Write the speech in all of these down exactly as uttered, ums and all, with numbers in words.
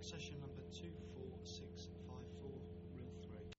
session number two four six five four, reel three.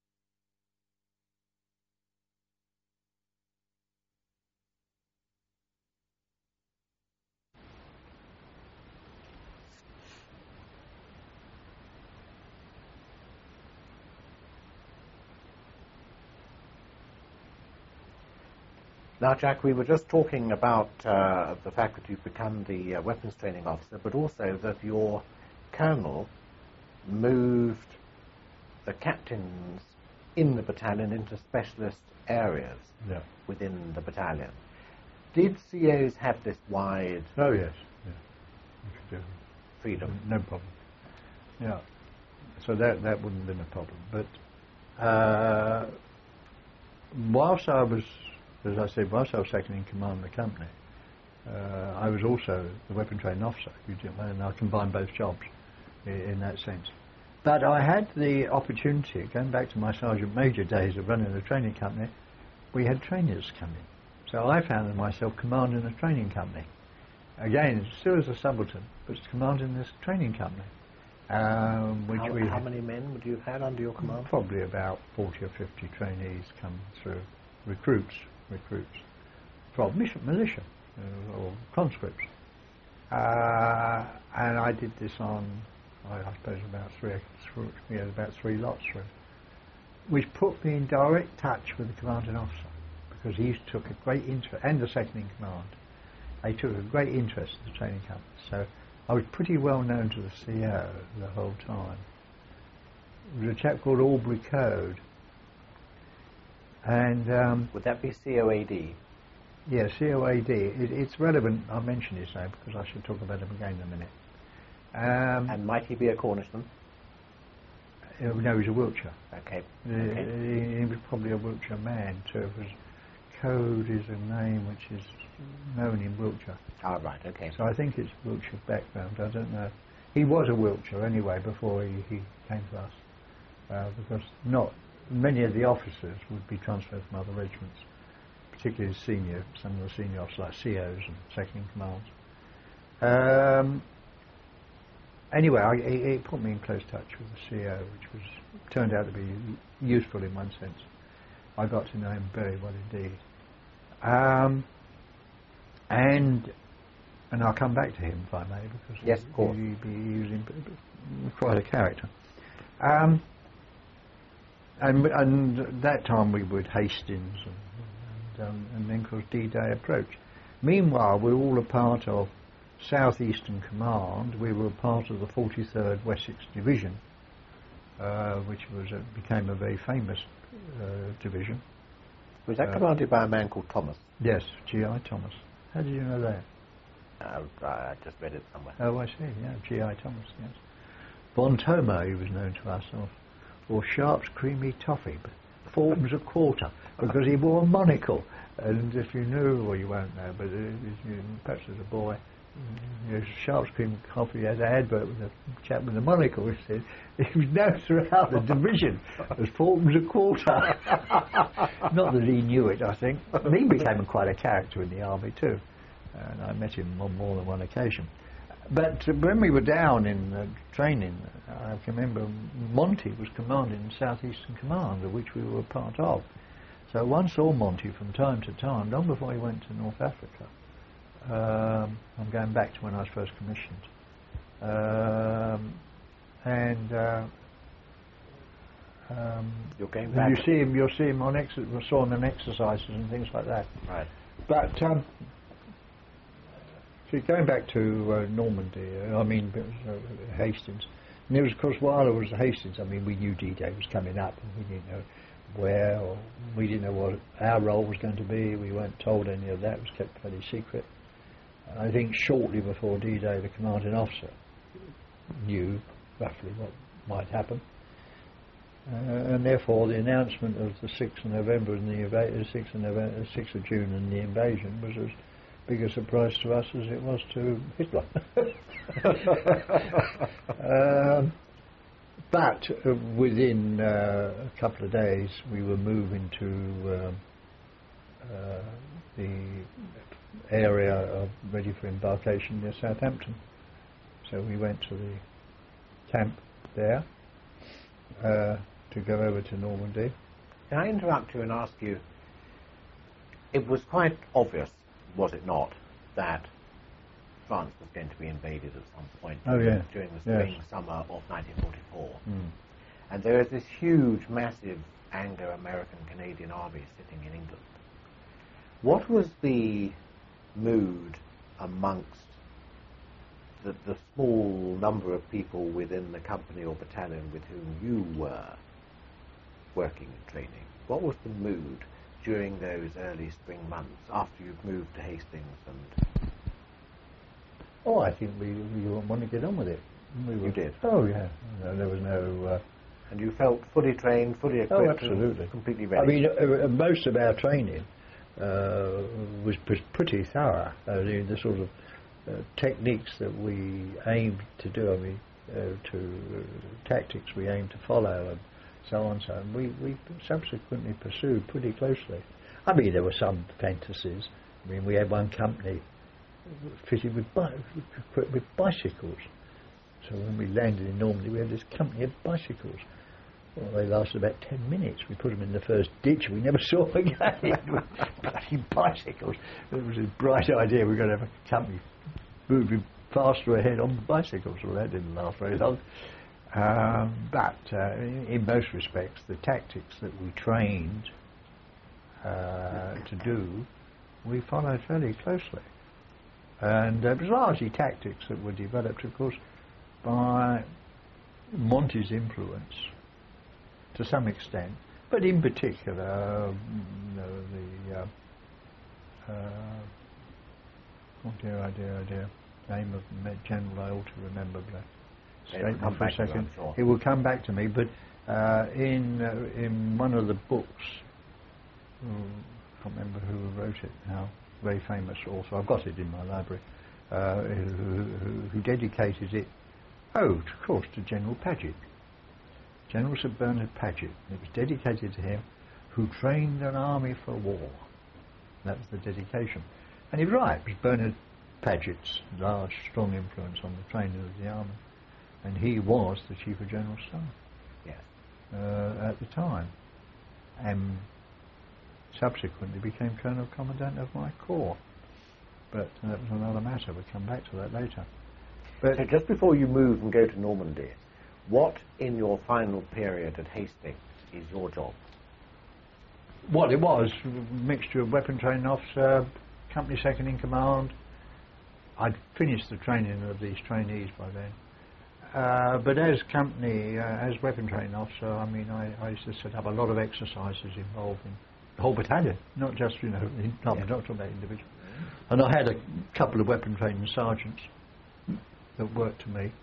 Now, Jack, we were just talking about uh, the fact that you've become the uh, weapons training officer, but also that your colonel moved the captains in the battalion into specialist areas yeah. within the battalion. Did C Os have this wide oh, yes. Yeah. freedom? No problem. Yeah. So that, that wouldn't have been a problem. But uh, whilst I was As I said, whilst I was second in command of the company, uh, I was also the weapon training officer, and I combined both jobs in, in that sense. But I had the opportunity, going back to my sergeant major days of running a training company, we had trainers come in. So I found myself commanding a training company. Again, still as a subaltern, but commanding this training company. Um, which how, we how many men would you have had under your command? Probably about forty or fifty trainees come through, recruits. recruits from militia uh, or conscripts, uh, and I did this on, I, I suppose, about three, three, we had about three lots through, which put me in direct touch with the commanding officer, because he took a great interest, and the second in command. They took a great interest in the training company, so I was pretty well known to the C O the whole time. There was a chap called Aubrey Code. And um, would that be C O A D? Yeah, C O A D. It, it's relevant. I mention his name because I should talk about him again in a minute. Um, and might he be a Cornishman? Uh, no, he's a Wiltshire. Okay. Uh, okay. He, he was probably a Wiltshire man too. Because Code is a name which is known in Wiltshire. Ah, right. Okay. So I think it's Wiltshire background. I don't know. He was a Wiltshire anyway before he, he came to us, uh, because not. Many of the officers would be transferred from other regiments, particularly senior, some of the senior officers like C Os and second in commands. Um, anyway, I, it, it put me in close touch with the C O, which was turned out to be useful in one sense. I got to know him very well indeed. Um, and and I'll come back to him if I may, because yes, of course. He, he, he was in, quite a character. Um, And, and that time we were at Hastings, and, and, um, and then of course D-Day approached. Meanwhile, we were all a part of South Eastern Command. We were a part of the forty-third Wessex Division, uh, which was a, became a very famous uh, division. Was that uh, commanded by a man called Thomas? Yes, G I Thomas. How did you know that? Uh, I just read it somewhere. Oh, I see, yeah, G I Thomas, yes. Von Tomo, he was known to us, or, or Sharp's Creamy Toffee, fourpence a quarter, because he wore a monocle. And if you knew, or you won't know, but uh, you, perhaps as a boy, you know, Sharp's Creamy Coffee had an advert with a chap with a monocle, he said. He was known throughout the division as fourpence a quarter. Not that he knew it, I think. He became quite a character in the army too, and I met him on more than one occasion. But uh, when we were down in uh, training, I can remember Monty was commanding the South Eastern Command, of which we were a part of. So one saw Monty from time to time, long before he went to North Africa. Um, I'm going back to when I was first commissioned. Um, and uh, um, You're going back. You see him. You'll see him on ex- saw him on exercises and things like that. Right. But um, so going back to uh, Normandy, uh, I mean uh, Hastings. And there was, of course, while I was at Hastings, I mean, we knew D-Day was coming up, and we didn't know where, or we didn't know what our role was going to be. We weren't told any of that. It was kept fairly secret. And I think shortly before D-Day, the commanding officer knew roughly what might happen. Uh, and therefore, the announcement of the sixth of November and the eva- sixth of November, sixth of June and the invasion was as big a surprise to us as it was to Hitler. um, but uh, within uh, a couple of days, we were moving to um, uh, the area of ready for embarkation near Southampton. So we went to the camp there uh, to go over to Normandy. Can I interrupt you and ask you, it was quite obvious, was it not, that France was going to be invaded at some point Oh, during, yeah. during the spring, Yes. summer of nineteen forty-four. Mm. And there is this huge, massive Anglo-American-Canadian army sitting in England. What was the mood amongst the, the small number of people within the company or battalion with whom you were working and training? What was the mood during those early spring months after you'd moved to Hastings? And Oh, I think we, we want to get on with it. We were, You did? Oh, yeah. No, there was no... Uh, and you felt fully trained, fully equipped, oh, and absolutely. completely ready? I mean, uh, uh, most of our training uh, was pre- pretty thorough. I mean, the sort of uh, techniques that we aimed to do, I mean, uh, to uh, tactics we aimed to follow, and so on and so on, we, we subsequently pursued pretty closely. I mean, there were some fantasies. I mean, we had one company fitted with, bi- equipped with bicycles. So when we landed in Normandy, we had this company of bicycles. Well, they lasted about ten minutes. We put them in the first ditch. We never saw them again. Bloody bicycles. It was a bright idea. We were going to have a company moving faster ahead on bicycles. Well, that didn't last very long. Um, but uh, in, in most respects, the tactics that we trained uh, to do, we followed fairly closely. And uh, it was largely tactics that were developed, of course, by Monty's influence to some extent, but in particular, um, you know, the uh, uh, oh dear, oh dear, oh dear, name of the general I ought to remember, but It will come for a back to you, second. I'm sure. It will come back to me, but uh, in uh, in one of the books, oh, I can't remember who wrote it now, very famous author, I've got it in my library, uh, who, who, who dedicated it, oh, of course, to General Paget. General Sir Bernard Paget. It was dedicated to him, who trained an army for war. That was the dedication. And he was right, it was Bernard Paget's large, strong influence on the training of the army. And he was the Chief of General Staff Yes. uh, at the time. And subsequently became Colonel Commandant of my corps. But that was another matter. We'll come back to that later. But So just before you move and go to Normandy, what in your final period at Hastings is your job? what it was, a mixture of weapon training officer, company second in command. I'd finished the training of these trainees by then. Uh, but as company, uh, as weapon training officer, I mean, I, I used to set up a lot of exercises involving the whole battalion, not just, you know, in, no, Yeah. I'm not talking about individual. And I had a couple of weapon training sergeants that worked to me.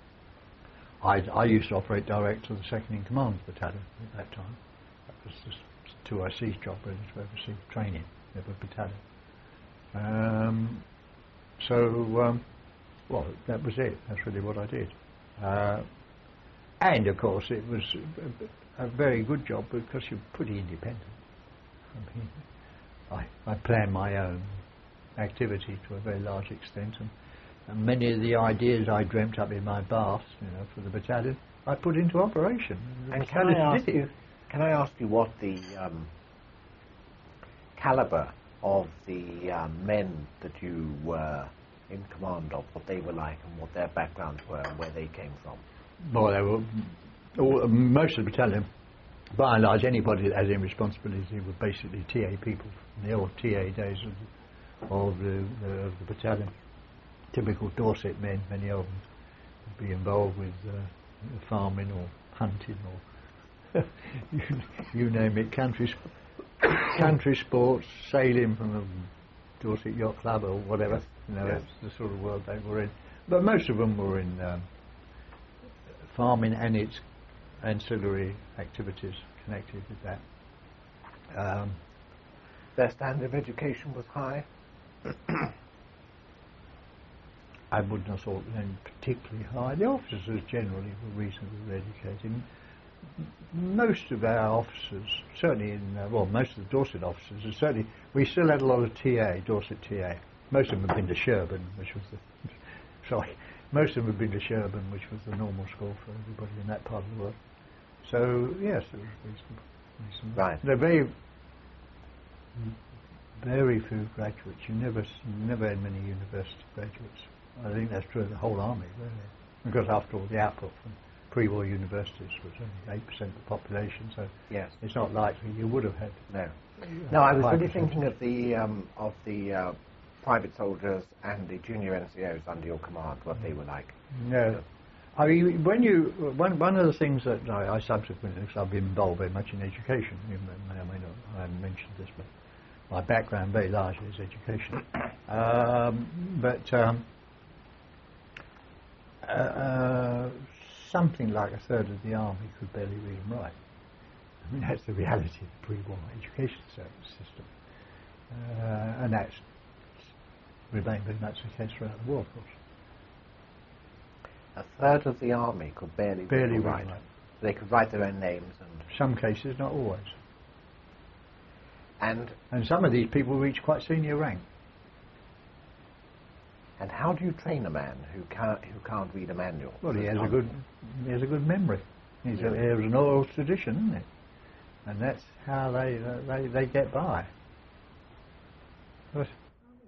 I, I used to operate direct to the second in command battalion at that time. That was the two I C's job, really, to oversee training of a battalion. Um, so, um, well, that was it. That's really what I did. Uh, and, of course, it was a, a very good job because you're pretty independent. I mean, I, I plan my own activity to a very large extent, and, and many of the ideas I dreamt up in my bath, you know, for the battalion, I put into operation. The And can I battalion ask did it. you, can I ask you what the um, calibre of the um, men that you were in command of, what they were like and what their backgrounds were and where they came from? Well, they were all, most of the battalion, by and large, anybody that had any responsibility were basically T A people from the old T A days of the, of the, the, of the battalion. Typical Dorset men, many of them would be involved with uh, farming or hunting or you, you name it, country, country sports, sailing from the Dorset Yacht Club or whatever. You know, Yes. that's the sort of world they were in. But most of them were in um, farming and its ancillary activities connected with that. Um, Their standard of education was high? I wouldn't have thought them particularly high. The officers generally were reasonably educated. M- Most of our officers, certainly in, uh, well, most of the Dorset officers, and certainly we still had a lot of T A, Dorset T A. Most of them had been to Sherburn, which was the, sorry, Most of them have been to Sherborne, which was the normal school for everybody in that part of the world. So, yes, it was reasonable. reasonable. Right. They're very, very few graduates. You never, s- never had many university graduates. I think that's true of the whole army, really. Because after all, the output from pre-war universities was only eight percent of the population, so Yes. it's not likely you would have had. No. No, I was high really percentage. thinking of the um, of the uh, private soldiers and the junior N C Os under your command, what they were like. No. I mean, when you, one, one of the things that I, I subsequently, because I've been involved very much in education, you may, may or may not, I haven't mentioned this, but my background very largely is education. um, but um, uh, uh, something like a third of the army could barely read and write. I mean, that's the reality of the pre-war education service system. Uh, and that's remained very much the case throughout the war, of course. A third of the army could barely, Barely read or read write. and write. They could write their own names, and Some cases, not always. and And some of these people reach quite senior rank. and how do you train a man who can't who can't read a manual? Well, he For has a example? good, he has a good memory. He's Yeah. a, he has an oral tradition, isn't it? And that's how they uh, they they get by. But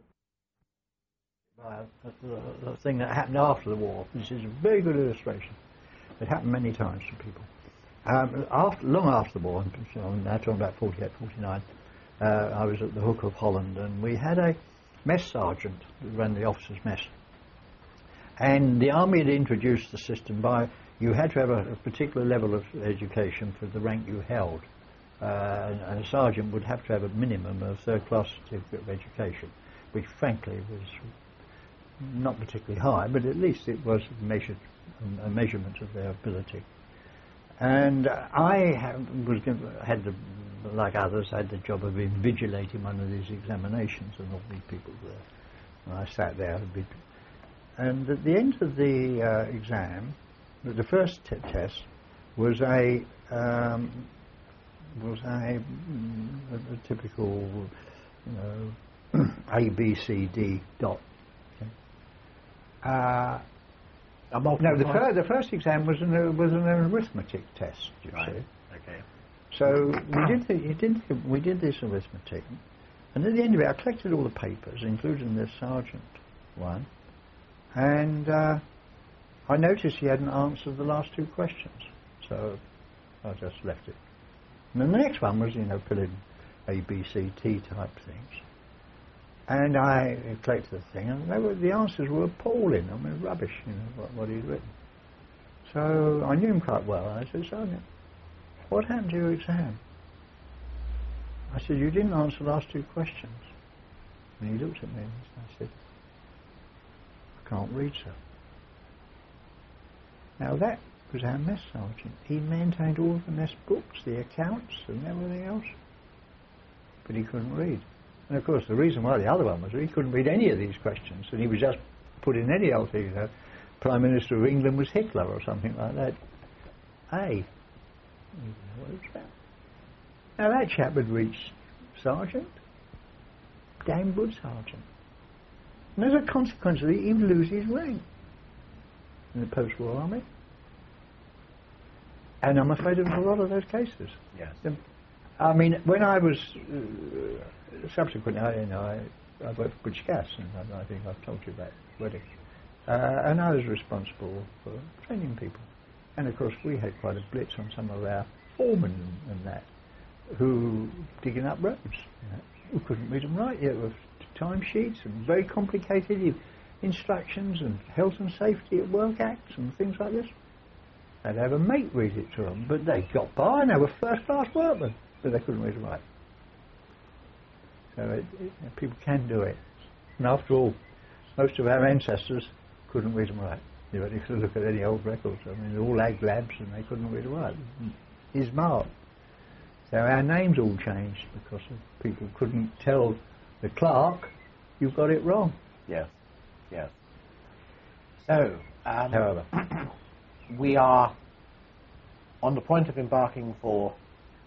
uh, the, the thing that happened after the war, this is a very good illustration. It happened many times to people. Um, after, long after the war, so I'm now talking about forty-eight, forty-nine, uh, I was at the Hook of Holland, and we had a mess sergeant who ran the officers' mess. And the army had introduced the system by, you had to have a, a particular level of education for the rank you held. Uh, and, and a sergeant would have to have a minimum of third-class certificate of education, which frankly was not particularly high, but at least it was measured, a measurement of their ability. And uh, I have, was given, had the, like others, had the job of invigilating one of these examinations, and all these people were. And I sat there, and be- and at the end of the uh, exam, the first t- test was a um, was a, mm, a, a typical, you know, A B C D dot. Okay. Uh, A multiple no, the, choice? fir- the first exam was an, uh, was an arithmetic test, you Right. see. Okay. So we did, the, you did the, we did this arithmetic, and at the end of it, I collected all the papers, including the sergeant one, and uh, I noticed he hadn't answered the last two questions, so I just left it. And then the next one was, you know, fill in A, B, C, T type things. And I collected the thing, and they were, the answers were appalling. I mean, rubbish, you know, what, what he'd written. So I knew him quite well. I said, Sergeant, what happened to your exam? I said, you didn't answer the last two questions. And he looked at me and I said, I can't read, sir. Now that was our mess sergeant. He maintained all of the mess books, the accounts and everything else. But he couldn't read. And of course the reason why the other one was he couldn't read any of these questions, and he was just put in any old thing, you know, Prime Minister of England was Hitler or something like that. A. You know what it was about. Now that chap had reached sergeant, damn good sergeant. And as a consequence of it, he'd lose his rank in the post-war army. And I'm afraid there was a lot of those cases. Yes. I mean, when I was uh, subsequently, I, you know, I, I worked for British Gas, and I, I think I've told you about already. Uh, and I was responsible for training people. And of course, we had quite a blitz on some of our foremen and, and that, who digging up roads, you know, who couldn't read and write yet with timesheets and very complicated instructions and health and safety at work acts and things like this. They'd have a mate read it to them, but they got by and they were first-class workmen, but they couldn't read and write. So it, it, people can do it. And after all, most of our ancestors couldn't read and write. You know, you could look at any old records. I mean, they all had labs and they couldn't read and write. His mark. So our names all changed because of people couldn't tell the clerk, you've got it wrong. Yes. Yes. So, um, However, we are on the point of embarking for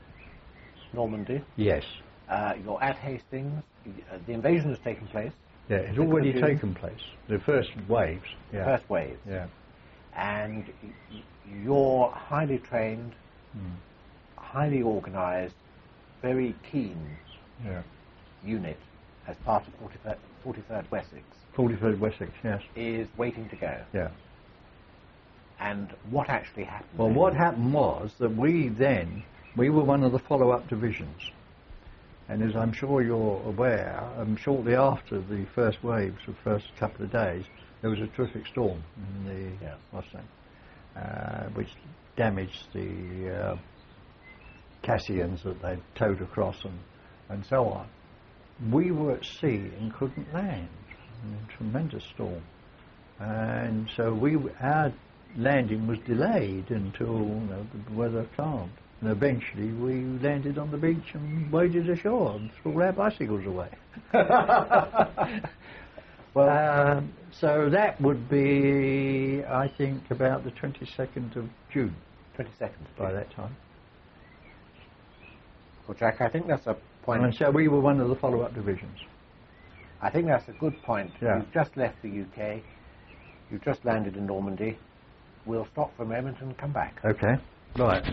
Normandy. yes, Uh, you're at Hastings. Uh, the invasion has taken place. Yeah, it's second already of June, taken place. The first waves. Yeah. First waves. Yeah. And y- you're highly trained, Mm. highly organised, very keen Yeah. unit as part of forty-third, forty-third Wessex forty-third Wessex, yes. is waiting to go. Yeah. And what actually happened? Well, what happened was that we then, we were one of the follow-up divisions. And as I'm sure you're aware, um, shortly after the first waves, the first couple of days, there was a terrific storm in the Yeah. Mustang, uh, which damaged the uh, Cassians that they'd towed across and, and so on. We were at sea and couldn't land in a tremendous storm. And so we, our landing was delayed until you know, the weather calmed. And eventually we landed on the beach and waded ashore and threw our bicycles away. Well, um, so that would be, I think, about the twenty-second of June twenty-second by that time. Well, Jack, I think that's a point. And so we were one of the follow-up divisions. I think that's a good point. Yeah. You've just left the U K. You've just landed in Normandy. We'll stop for a moment and come back. Okay, right.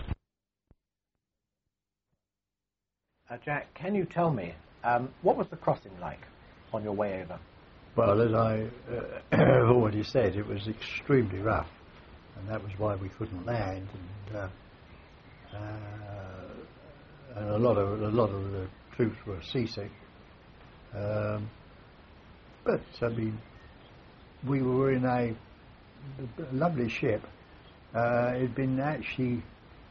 Uh, Jack, can you tell me, um, what was the crossing like on your way over? Well, as I uh, have already said, it was extremely rough, and that was why we couldn't land. And, uh, uh, and a lot of a lot of the troops were seasick. Um, but I mean, we were in a, a lovely ship. Uh, it had been actually,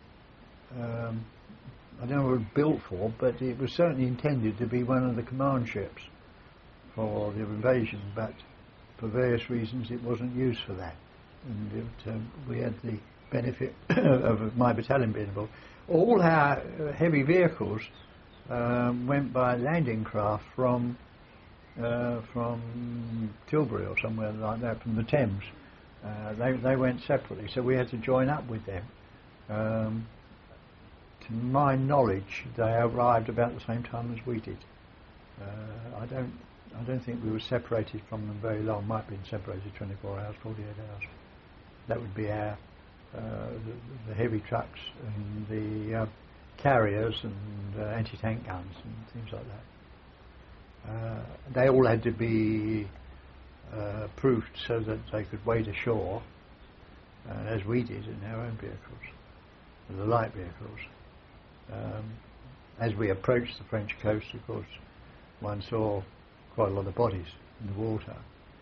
um, I don't know what it was built for, but it was certainly intended to be one of the command ships for the invasion, but for various reasons it wasn't used for that. And it, um, we had the benefit of my battalion being involved. All our uh, heavy vehicles um, went by landing craft from uh, from Tilbury or somewhere like that, from the Thames. Uh, they, they went separately, so we had to join up with them. Um, to my knowledge, they arrived about the same time as we did. Uh, I don't I don't think we were separated from them very long. Might have been separated twenty-four hours, forty-eight hours. That would be our uh, the, the heavy trucks and the uh, carriers and uh, anti-tank guns and things like that. Uh, they all had to be uh, proofed so that they could wade ashore, uh, as we did in our own vehicles, the light vehicles. Um, as we approached the French coast, of course, one saw quite a lot of bodies in the water.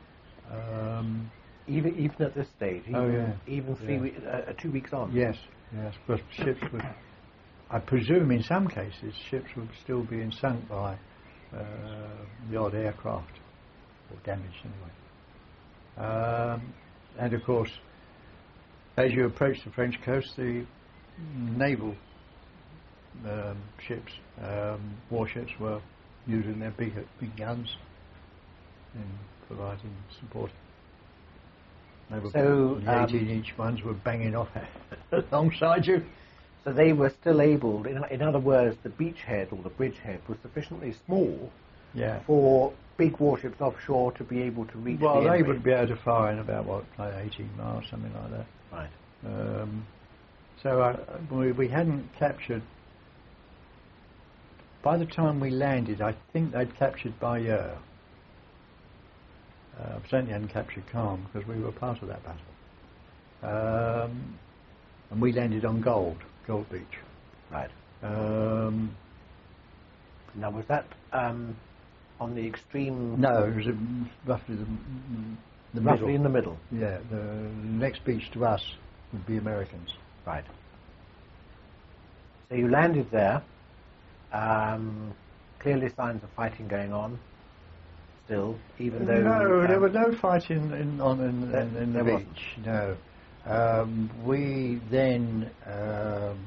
Um, Even even at this stage, even, Oh, yeah. even three Yeah. we- uh, two weeks on. yes, yes, because ships would, I presume in some cases, ships would still being sunk by uh, the odd aircraft, or damaged anyway. Um, and of course, as you approach the French coast, the naval um, ships, um, warships, were using their big, big guns in providing support. They were, So, the um, eighteen inch ones were banging off alongside you. So they were still able, in, in other words, the beachhead or the bridgehead was sufficiently small Yeah. for big warships offshore to be able to reach Well, the they enemy. would be able to fire in about, what, like eighteen miles, something like that. Right. Um, so uh, we, we hadn't captured, by the time we landed, I think they'd captured Bayeux. Uh, certainly hadn't captured Caen because we were part of that battle. Um, and we landed on Gold, Gold Beach. Right. Um, Now, was that um, on the extreme... no, it was uh, roughly the, the roughly middle. in the middle. Yeah, the next beach to us would be Americans. Right. So you landed there. Um, clearly signs of fighting going on still, even though... No, um, there was no fighting in, on in, There- in, in the there beach. No. Um, we then um,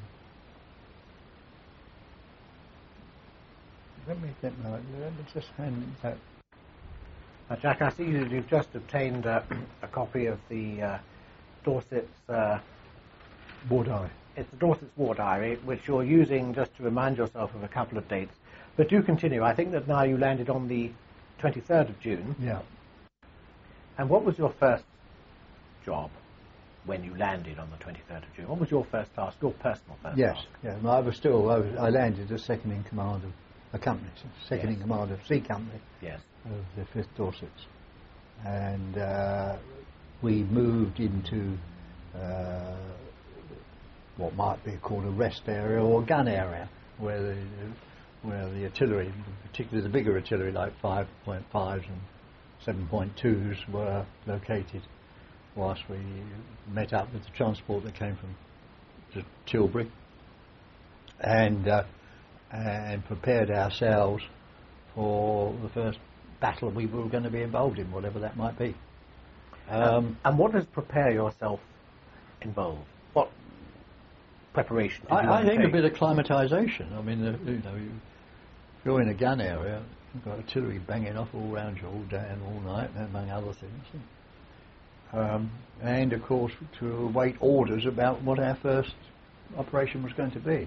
let me get my, let me just hand that. Now, Jack, I see that you've just obtained uh, a copy of the uh, Dorset's... Uh, War diary. it's the Dorset's War Diary, which you're using just to remind yourself of a couple of dates. But do continue. I think that now you landed on the twenty-third of June. Yeah. And what was your first job when you landed on the twenty-third of June? What was your first task, your personal first Yes. task? Yeah. No, I was still. I, was, I landed as second in command of a company, second Yes. in command of C Company Yes. of the Fifth Dorsets, and uh, we moved into uh, what might be called a rest area or gun area, where the where the artillery, particularly the bigger artillery like five point fives and seven point twos, were located, whilst we met up with the transport that came from to Tilbury, and uh, and prepared ourselves for the first battle we were going to be involved in, whatever that might be. Um, and what does prepare yourself involve? What preparation did you I, I think a undertake? bit of acclimatisation. I mean, the, you know, you, if you're in a gun area, you've got artillery banging off all around you all day and all night, among other things. Um, and of course, to await orders about what our first operation was going to be.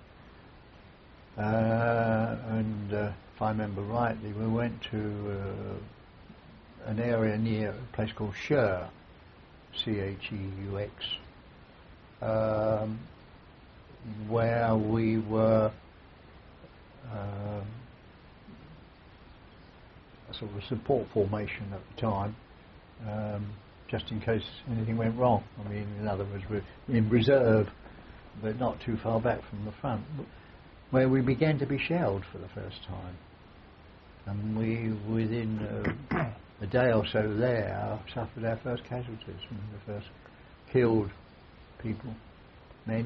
Uh, and uh, if I remember rightly, we went to uh, an area near a place called Cheur, C H E U X, um, where we were um, a sort of a support formation at the time, um, just in case anything went wrong. I mean, in other words, we're in reserve, but not too far back from the front, where we began to be shelled for the first time. And we, within uh, a day or so there, suffered our first casualties, and the first killed people, men,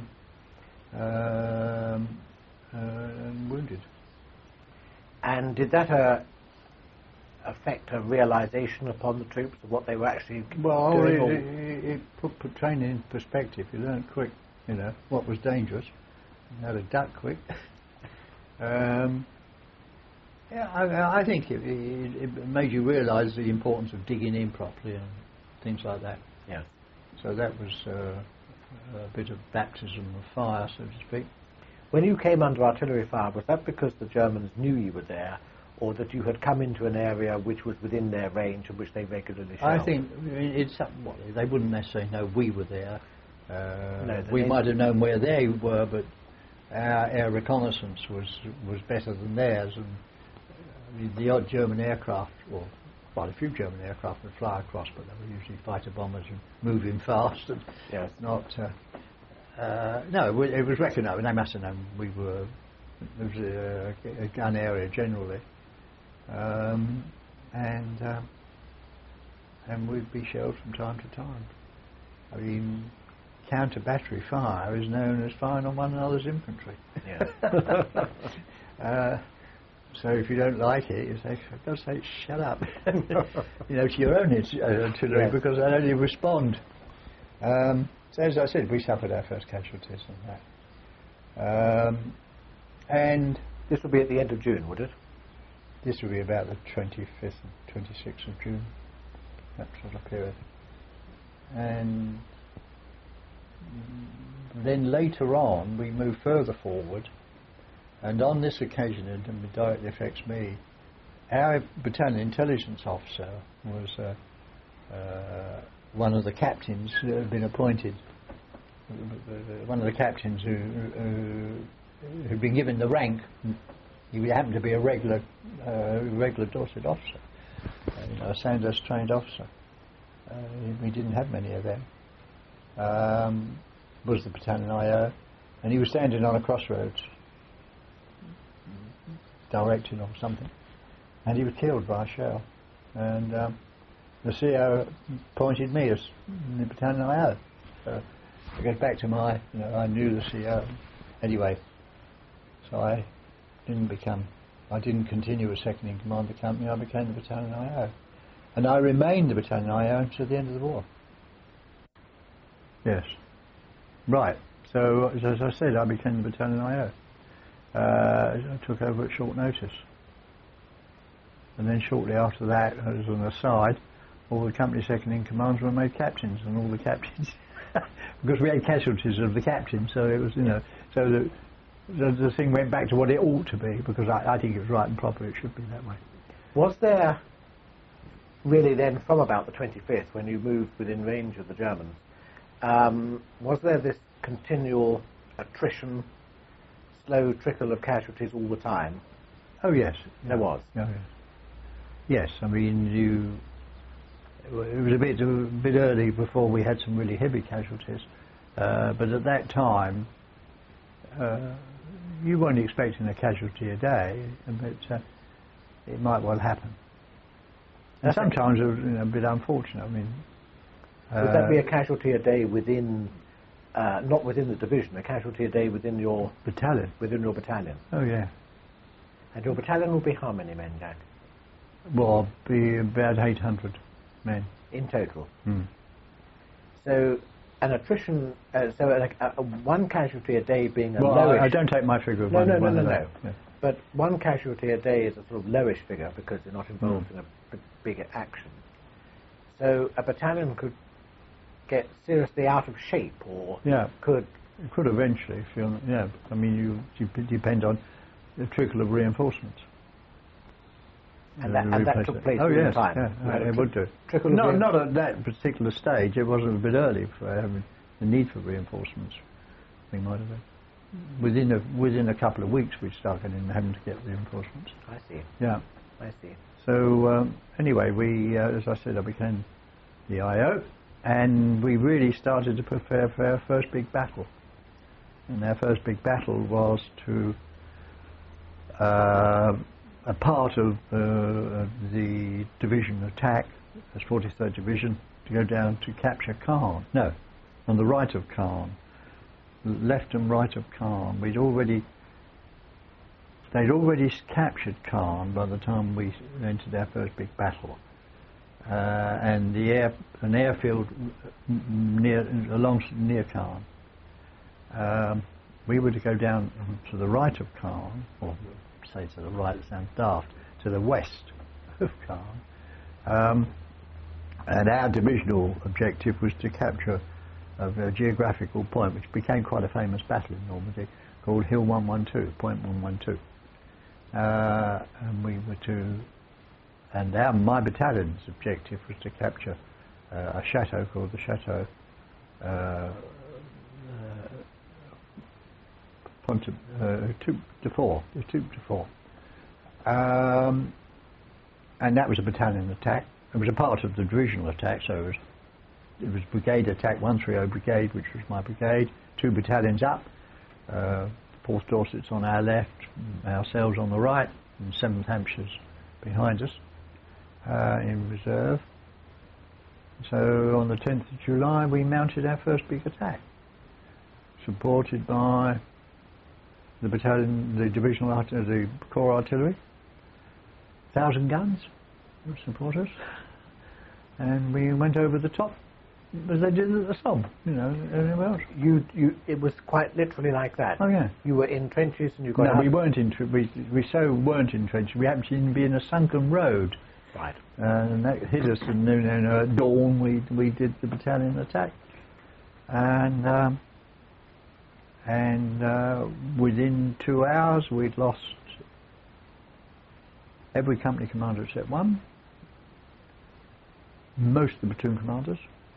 um, uh, and wounded. And did that uh, affect a realisation upon the troops of what they were actually Well, doing? it, or- it, it put, put training in perspective. You learned quick, you know, what was dangerous, and how to duck quick. um, yeah, I, I think it, it, it made you realise the importance of digging in properly and things like that. Yes. So that was uh, a bit of baptism of fire, so to speak. When you came under artillery fire, was that because the Germans knew you were there, or that you had come into an area which was within their range and which they regularly shelled? I think it's something. Well, they wouldn't necessarily know we were there. Uh, No, we they- might have known where they were, but our air reconnaissance was was better than theirs. And I mean, the odd German aircraft, or quite a few German aircraft, would fly across, but they were usually fighter bombers and moving fast, and Yes. not. Uh, uh, no, it was, it was recognised. They must have known we were. It was a, a gun area generally. Um, and um, and we'd be shelled from time to time. I mean, counter battery fire is known as firing on one another's infantry. Yes. uh, so if you don't like it, you say, for God's sake, shut up. You know, to your own art- artillery, Yes. because they only respond. Um, so as I said, we suffered our first casualties on that. Um, and This would be at the end of June, would it? this would be about the twenty-fifth and twenty-sixth of June, that sort of period. And then later on, we moved further forward, and on this occasion, and it directly affects me, our battalion intelligence officer was uh, uh, one of the captains who had been appointed, one of the captains who, who had been given the rank. He happened to be a regular, uh, regular Dorset officer, uh, you know, a Sandhurst trained officer. Uh, we didn't have many of them. Um, was the battalion I O, and he was standing on a crossroads, directing or something, and he was killed by a shell. And um, the C O appointed me as the battalion I O. So it goes back to my, you know, I knew the C O anyway. So I didn't become, I didn't continue as second in command of the company. I became the battalion I O, and I remained the battalion I O until the end of the war. Yes, right. So as I said, I became the battalion I O. Uh, I took over at short notice, and then shortly after that, as an aside, all the company second in commands were made captains, and all the captains, because we had casualties of the captain, so it was, you know, so the, the, the thing went back to what it ought to be, because I, I think it was right and proper, it should be that way. Was there really then, from about the twenty-fifth, when you moved within range of the Germans, um, was there this continual attrition, slow trickle of casualties all the time? Oh yes, There was. Oh, yes. Yes, I mean you. It was a bit a bit early before we had some really heavy casualties, uh, but at that time, uh, you weren't expecting a casualty a day, but uh, it might well happen. And sometimes it was, you know, a bit unfortunate. I mean, would uh, that be a casualty a day within, uh, not within the division, a casualty a day within your battalion? within your battalion? Oh yeah. And your battalion will be how many men, Jack? Well, be about eight hundred men in total. Hmm. So, an attrition. Uh, so, like a, a one casualty a day being a well, lowish. I, I don't take my figure of no, one. no, no, one no, a no. day. Yeah. But one casualty a day is a sort of lowish figure because you're not involved Mm. in a b- bigger action. So, a battalion could get seriously out of shape, or Yeah. could. It could eventually, if you're, yeah. I mean, you, you depend on the trickle of reinforcements. And that, and that took place oh, all yes, the time. Yeah, You had a it tri- would do. trickle of Not, rein- not at that particular stage. It wasn't a bit early for having the need for reinforcements. We might have been. Within a within a couple of weeks, we started getting having to get reinforcements. I see. Yeah. I see. So um, anyway, we, uh, as I said, I became the I O, and we really started to prepare for our first big battle. And our first big battle was to uh, a part of uh, the division attack, as forty-third Division, to go down to capture Caen. No, on the right of Caen, left and right of Caen. We'd already they'd already s- captured Caen by the time we entered our first big battle, uh, and the air an airfield m- near along near Caen. Um, we were to go down to the right of Caen, or say to the right, it sounds daft, to the west of Caen. Um, and our divisional objective was to capture a, a geographical point which became quite a famous battle in Normandy called Hill one one two, Point one one two. Uh, and we were to, and our, my battalion's objective was to capture uh, a chateau called the Chateau uh, uh, Pont uh, Toup de Fort, Toup de Fort. Um, and that was a battalion attack. It was a part of the divisional attack, so it was, it was brigade attack, one thirty Brigade, which was my brigade, two battalions up, uh, fourth Dorset's on our left, ourselves on the right, and seventh Hampshire's behind us uh, in reserve. So on the tenth of July we mounted our first big attack, supported by the battalion, the divisional art, uh, the corps artillery, thousand guns would support us, and we went over the top as they did at the Somme, you know, everywhere else. You, you, it was quite literally like that. Oh yeah. You were in trenches and you got No, out. we weren't in. Tre- we we so weren't in trenches. We happened to be in a sunken road, Right. uh, and that hit us. And then uh, at dawn, we we did the battalion attack, and um, and uh, within two hours, we'd lost every company commander except one, most of the platoon commanders,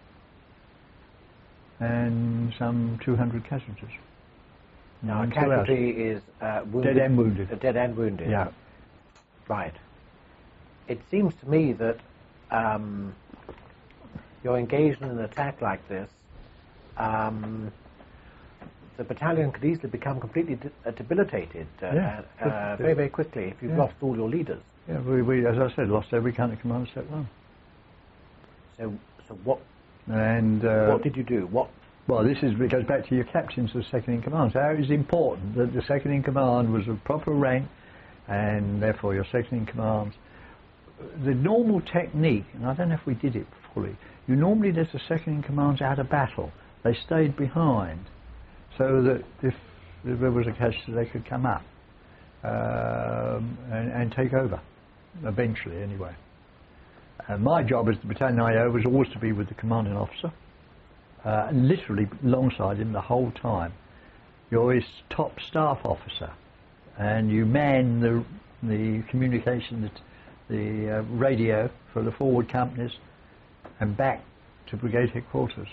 and some two hundred casualties. Now, a in two hours. casualty is uh, wounded. Dead and wounded. Uh, dead and wounded. Yeah. Right. It seems to me that um, you're engaged in an attack like this. Um, the battalion could easily become completely de- uh, debilitated uh, Yeah. uh, uh, very, very quickly if you've Yeah. lost all your leaders. Yeah, we, we, as I said, lost every company commander except one. So, so what? And uh, what did you do? What? well, this is it goes back to your captains of second in command. So it is important that the second in command was of proper rank, and therefore your second in command. The normal technique, and I don't know if we did it fully. You normally let the second in commands out of battle. They stayed behind, so that if, if there was a casualty, they could come up um, and, and take over. Eventually, anyway. And my job as the battalion I O was always to be with the commanding officer, uh, literally alongside him the whole time. You're his top staff officer, and you man the the communication, the, the uh, radio for the forward companies and back to brigade headquarters.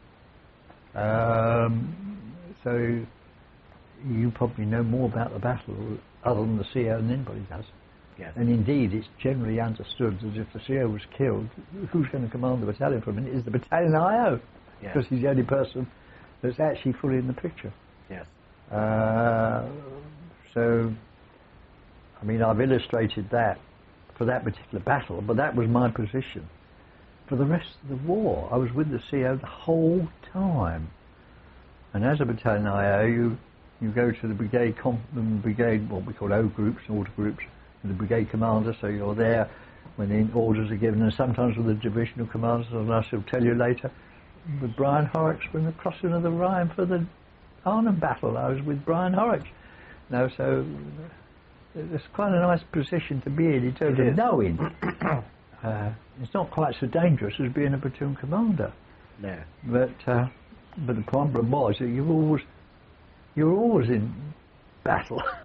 Um, so you probably know more about the battle other than the C O than anybody does. Yes. And indeed, it's generally understood that if the C O was killed, who's going to command the battalion for a minute is the battalion I O, Yes. because he's the only person that's actually fully in the picture. Yes. Uh, so, I mean, I've illustrated that for that particular battle, but that was my position. For the rest of the war, I was with the C O the whole time. And as a battalion I O, you, you go to the brigade, comp, the brigade, what we call O groups, order groups, with the brigade commander, so you're there when the orders are given, and sometimes with the divisional commanders, and I shall tell you later, with Brian Horrocks when the crossing of the Rhine for the Arnhem battle. I was with Brian Horrocks. Now, so it's quite a nice position to be in in terms It of is. knowing. uh, it's not quite so dangerous as being a platoon commander. No. But uh, but the problem was that you always you're always in battle.